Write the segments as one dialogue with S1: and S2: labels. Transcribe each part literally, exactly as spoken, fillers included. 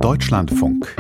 S1: Deutschlandfunk.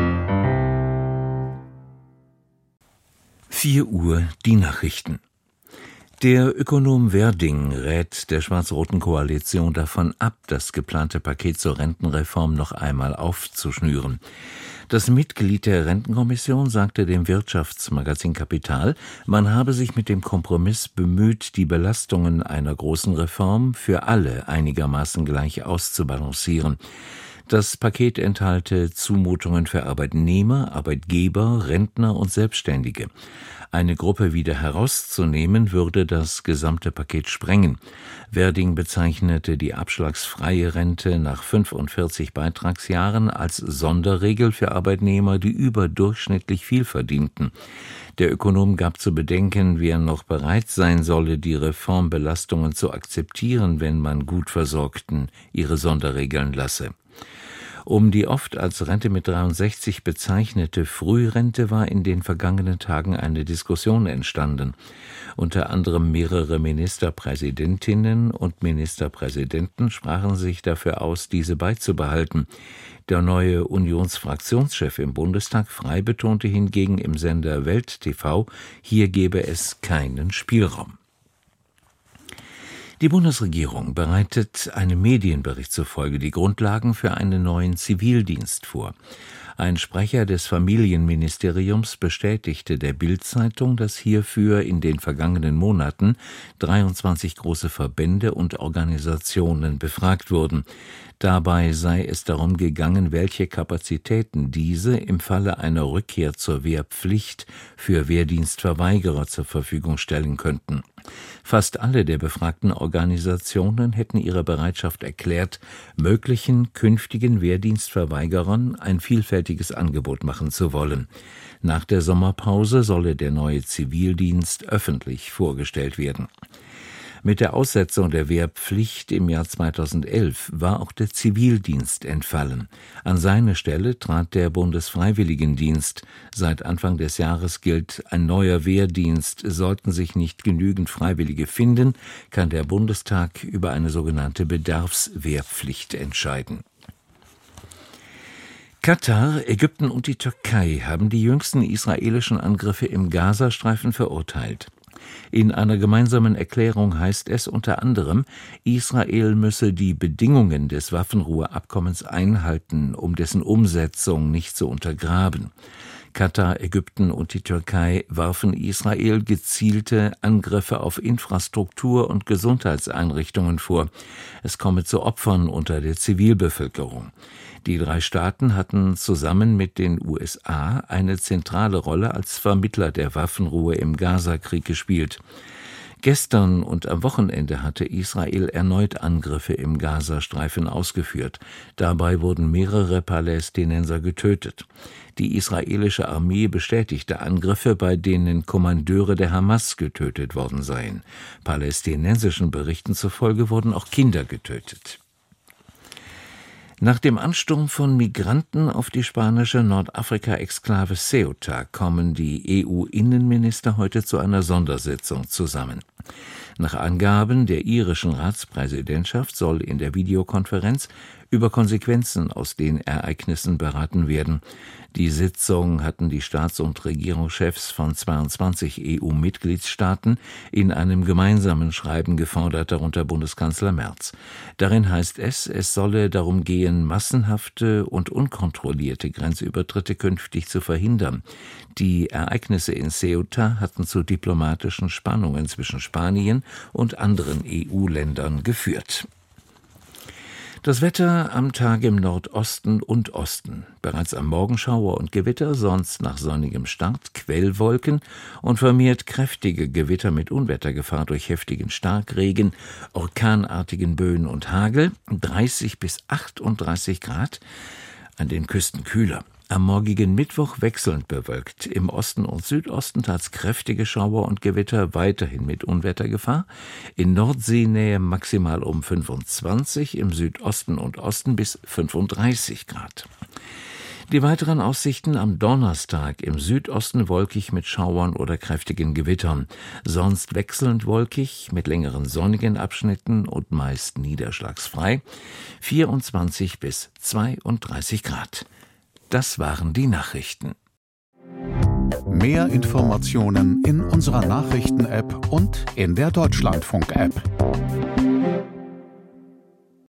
S2: vier Uhr die Nachrichten. Der Ökonom Werding rät der schwarz-roten Koalition davon ab, das geplante Paket zur Rentenreform noch einmal aufzuschnüren. Das Mitglied der Rentenkommission sagte dem Wirtschaftsmagazin Kapital, man habe sich mit dem Kompromiss bemüht, die Belastungen einer großen Reform für alle einigermaßen gleich auszubalancieren. Das Paket enthalte Zumutungen für Arbeitnehmer, Arbeitgeber, Rentner und Selbstständige. Eine Gruppe wieder herauszunehmen, würde das gesamte Paket sprengen. Werding bezeichnete die abschlagsfreie Rente nach fünfundvierzig Beitragsjahren als Sonderregel für Arbeitnehmer, die überdurchschnittlich viel verdienten. Der Ökonom gab zu bedenken, wer noch bereit sein solle, die Reformbelastungen zu akzeptieren, wenn man Gutversorgten ihre Sonderregeln lasse. Um die oft als Rente mit dreiundsechzig bezeichnete Frührente war in den vergangenen Tagen eine Diskussion entstanden. Unter anderem mehrere Ministerpräsidentinnen und Ministerpräsidenten sprachen sich dafür aus, diese beizubehalten. Der neue Unionsfraktionschef im Bundestag Frey betonte hingegen im Sender Welt T V, hier gebe es keinen Spielraum. Die Bundesregierung bereitet einem Medienbericht zufolge die Grundlagen für einen neuen Zivildienst vor. Ein Sprecher des Familienministeriums bestätigte der Bild-Zeitung, dass hierfür in den vergangenen Monaten dreiundzwanzig große Verbände und Organisationen befragt wurden. Dabei sei es darum gegangen, welche Kapazitäten diese im Falle einer Rückkehr zur Wehrpflicht für Wehrdienstverweigerer zur Verfügung stellen könnten. Fast alle der befragten Organisationen hätten ihre Bereitschaft erklärt, möglichen künftigen Wehrdienstverweigerern ein vielfältiges Angebot machen zu wollen. Nach der Sommerpause solle der neue Zivildienst öffentlich vorgestellt werden. Mit der Aussetzung der Wehrpflicht im Jahr zweitausendelf war auch der Zivildienst entfallen. An seine Stelle trat der Bundesfreiwilligendienst. Seit Anfang des Jahres gilt ein neuer Wehrdienst. Sollten sich nicht genügend Freiwillige finden, kann der Bundestag über eine sogenannte Bedarfswehrpflicht entscheiden. Katar, Ägypten und die Türkei haben die jüngsten israelischen Angriffe im Gazastreifen verurteilt. In einer gemeinsamen Erklärung heißt es unter anderem, Israel müsse die Bedingungen des Waffenruheabkommens einhalten, um dessen Umsetzung nicht zu untergraben. Katar, Ägypten und die Türkei warfen Israel gezielte Angriffe auf Infrastruktur und Gesundheitseinrichtungen vor. Es komme zu Opfern unter der Zivilbevölkerung. Die drei Staaten hatten zusammen mit den U S A eine zentrale Rolle als Vermittler der Waffenruhe im Gazakrieg gespielt. Gestern und am Wochenende hatte Israel erneut Angriffe im Gazastreifen ausgeführt. Dabei wurden mehrere Palästinenser getötet. Die israelische Armee bestätigte Angriffe, bei denen Kommandeure der Hamas getötet worden seien. Palästinensischen Berichten zufolge wurden auch Kinder getötet. Nach dem Ansturm von Migranten auf die spanische Nordafrika-Exklave Ceuta kommen die E U-Innenminister heute zu einer Sondersitzung zusammen. Nach Angaben der irischen Ratspräsidentschaft soll in der Videokonferenz über Konsequenzen aus den Ereignissen beraten werden. Die Sitzung hatten die Staats- und Regierungschefs von zweiundzwanzig E U-Mitgliedstaaten in einem gemeinsamen Schreiben gefordert, darunter Bundeskanzler Merz. Darin heißt es, es solle darum gehen, massenhafte und unkontrollierte Grenzübertritte künftig zu verhindern. Die Ereignisse in Ceuta hatten zu diplomatischen Spannungen zwischen Spanien und anderen E U-Ländern geführt. Das Wetter am Tag im Nordosten und Osten. Bereits am Morgen Schauer und Gewitter, sonst nach sonnigem Start Quellwolken und vermehrt kräftige Gewitter mit Unwettergefahr durch heftigen Starkregen, orkanartigen Böen und Hagel, dreißig bis achtunddreißig Grad, an den Küsten kühler. Am morgigen Mittwoch wechselnd bewölkt. Im Osten und Südosten teils kräftige Schauer und Gewitter, weiterhin mit Unwettergefahr. In Nordseenähe maximal um fünfundzwanzig, im Südosten und Osten bis fünfunddreißig Grad. Die weiteren Aussichten am Donnerstag: im Südosten wolkig mit Schauern oder kräftigen Gewittern. Sonst wechselnd wolkig mit längeren sonnigen Abschnitten und meist niederschlagsfrei. vierundzwanzig bis zweiunddreißig Grad. Das waren die Nachrichten.
S1: Mehr Informationen in unserer Nachrichten-App und in der Deutschlandfunk-App.